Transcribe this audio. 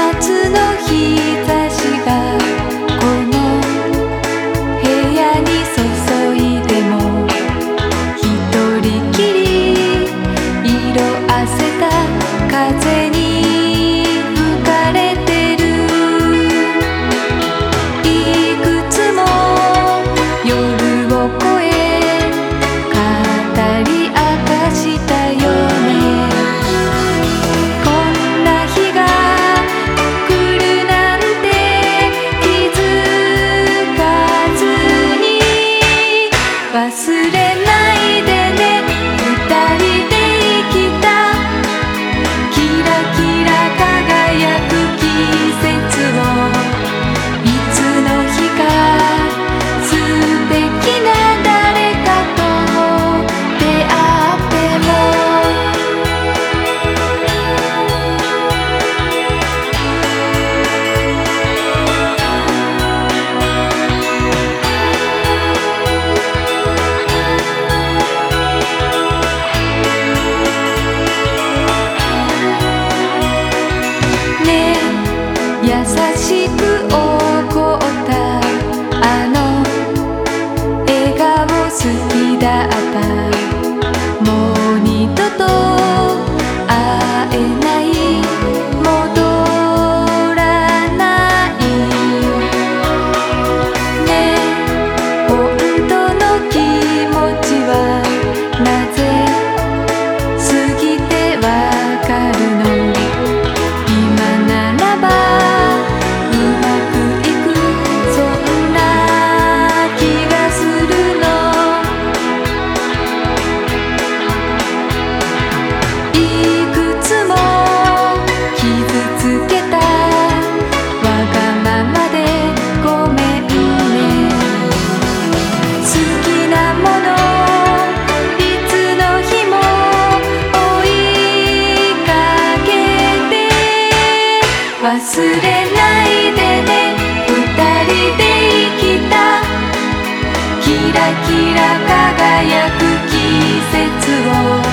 夏の日差しがこの部屋に注いでも一人きり色あせた風に吹かれてる。いくつも夜を越え語り明かしたよね。こんな日が来るなんて気づかずに忘れないでね。二人で生きたキラキラ輝く季節をいつの日か素敵な誰かと出会ってもねえ優しく怒ったあの笑顔好きだった。もう二度と会えない戻らないねえ本当の気持ちはなぜ過ぎてわかるの。今ならばうまくいくそんな気がするの。いくつも傷つけたわがままでごめんね。好きなものいつの日も追いかけて忘れないでね。二人で生きたキラキラ輝く季節を